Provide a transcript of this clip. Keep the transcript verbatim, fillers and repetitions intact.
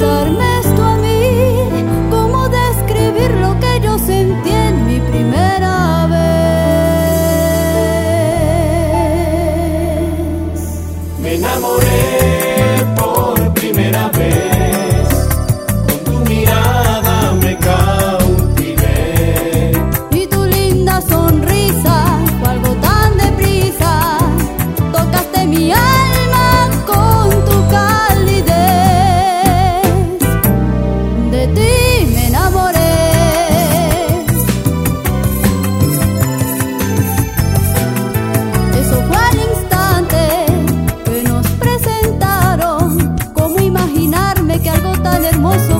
preguntarme esto a mí, cómo describir lo que yo sentí en mi primera vez. Me enamoré por primera vez, con tu mirada me cautivé. Y tu linda sonrisa fue algo tan deprisa, tocaste mi alma con tu calidez. De ti me enamoré. Eso fue al instante que nos presentaron. ¿Cómo imaginarme que algo tan hermoso